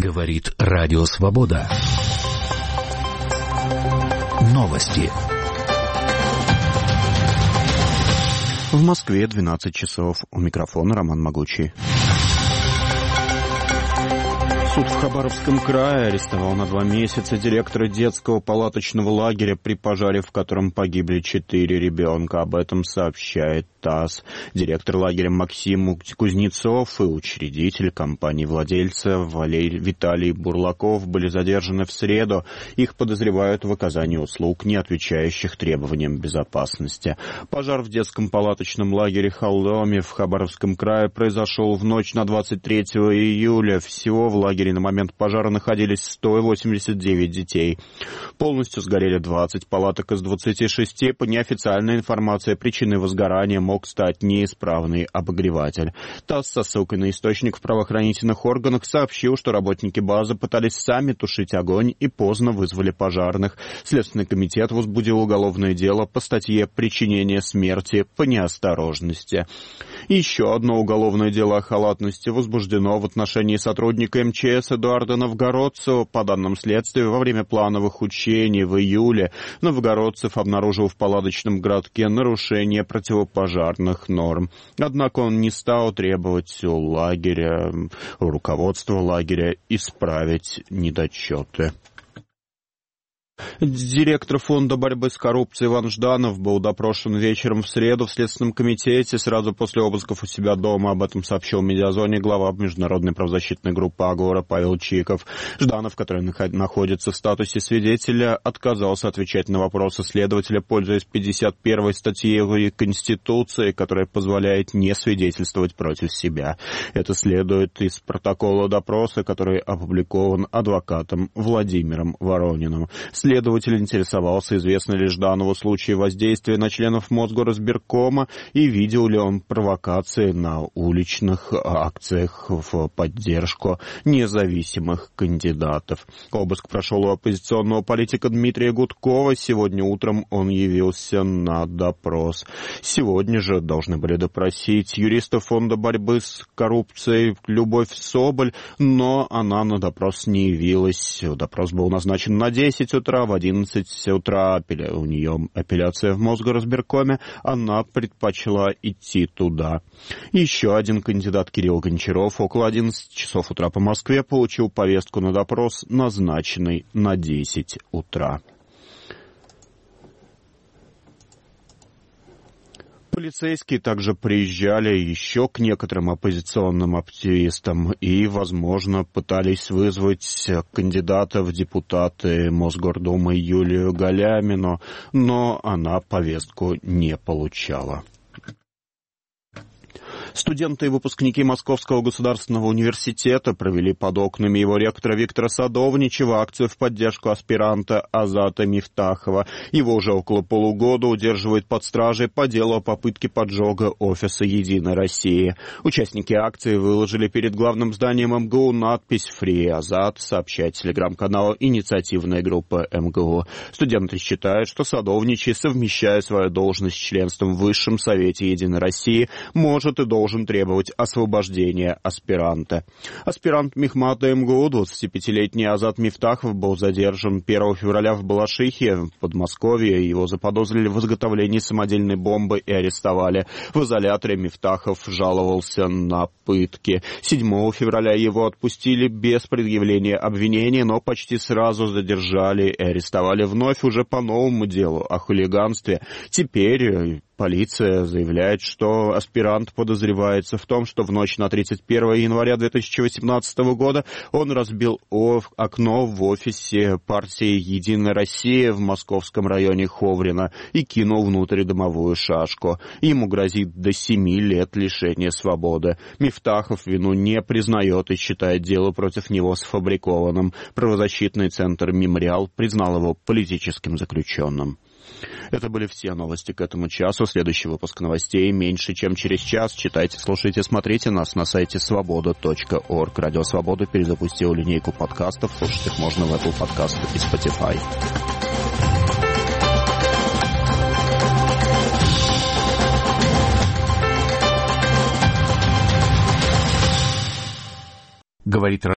Говорит Радио Свобода. Новости. В Москве 12 часов. У микрофона Роман Могучий. Суд в Хабаровском крае арестовал на 2 месяца директора детского палаточного лагеря, при пожаре в котором погибли 4 ребенка. Об этом сообщает ТАСС. Директор лагеря Максим Кузнецов и учредитель компании-владельца Виталий Бурлаков были задержаны в среду. Их подозревают в оказании услуг, не отвечающих требованиям безопасности. Пожар в детском палаточном лагере Халломе в Хабаровском крае произошел в ночь на 23 июля. Всего в лагере на момент пожара находились 189 детей. Полностью сгорели 20 палаток из 26. По неофициальной информации, причиной возгорания мог стать неисправный обогреватель. ТАСС со ссылкой на источник в правоохранительных органах сообщил, что работники базы пытались сами тушить огонь и поздно вызвали пожарных. Следственный комитет возбудил уголовное дело по статье «Причинение смерти по неосторожности». Еще одно уголовное дело о халатности возбуждено в отношении сотрудника МЧС Эдуарда Новгородцева. По данным следствия, во время плановых учений в июле Новгородцев обнаружил в палаточном городке нарушение противопожарных норм. Однако он не стал требовать у руководства лагеря исправить недочеты. Директор фонда борьбы с коррупцией Иван Жданов был допрошен вечером в среду в Следственном комитете сразу после обысков у себя дома. Об этом сообщил «Медиазоне» глава международной правозащитной группы «Агора» Павел Чиков. Жданов, который находится в статусе свидетеля, отказался отвечать на вопросы следователя, пользуясь 51-й статьей Конституции, которая позволяет не свидетельствовать против себя. Это следует из протокола допроса, который опубликован адвокатом Владимиром Ворониным. Следователь интересовался, известно ли Жданову случаи воздействия на членов Мосгоризбиркома и видел ли он провокации на уличных акциях в поддержку независимых кандидатов. Обыск прошел у оппозиционного политика Дмитрия Гудкова. Сегодня утром он явился на допрос. Сегодня же должны были допросить юриста фонда борьбы с коррупцией Любовь Соболь, но она на допрос не явилась. Допрос был назначен на 10 утра. В 11 утра у нее апелляция в Мосгоризбиркоме, она предпочла идти туда. Еще один кандидат Кирилл Гончаров около 11 часов утра по Москве получил повестку на допрос, назначенный на 10 утра. Полицейские также приезжали еще к некоторым оппозиционным активистам и, возможно, пытались вызвать кандидата в депутаты Мосгордумы Юлию Галямину, но она повестку не получала. Студенты и выпускники Московского государственного университета провели под окнами его ректора Виктора Садовничева акцию в поддержку аспиранта Азата Мифтахова. Его уже около полугода удерживают под стражей по делу о попытке поджога офиса «Единой России». Участники акции выложили перед главным зданием МГУ надпись «Free Азат», сообщает телеграм-канал инициативная группа МГУ. Студенты считают, что Садовничий, совмещая свою должность с членством в Высшем Совете Единой России, может и должен требовать освобождения аспиранта. Аспирант Мехмата МГУ, 25-летний Азат Мифтахов, был задержан 1 февраля в Балашихе, в Подмосковье. Его заподозрили в изготовлении самодельной бомбы и арестовали. В изоляторе Мифтахов жаловался на пытки. 7 февраля его отпустили без предъявления обвинения, но почти сразу задержали и арестовали вновь уже по новому делу о хулиганстве. Теперь полиция заявляет, что аспирант подозревается в том, что в ночь на 31 января 2018 года он разбил окно в офисе партии «Единая Россия» в московском районе Ховрино и кинул внутрь дымовую шашку. Ему грозит до 7 лет лишения свободы. Мифтахов вину не признает и считает дело против него сфабрикованным. Правозащитный центр «Мемориал» признал его политическим заключенным. Это были все новости к этому часу. Следующий выпуск новостей меньше, чем через час. Читайте, слушайте, смотрите нас на сайте свобода.орг. Радио Свобода перезапустил линейку подкастов. Слушать их можно в Apple Podcast и Spotify. Говорит